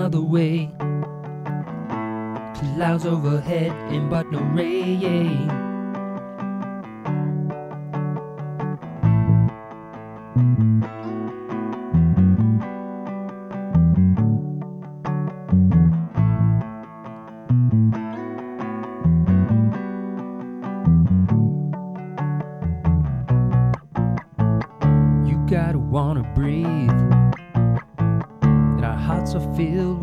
another way. Clouds overhead and but no rain. You gotta wanna breathe, and our hearts are filled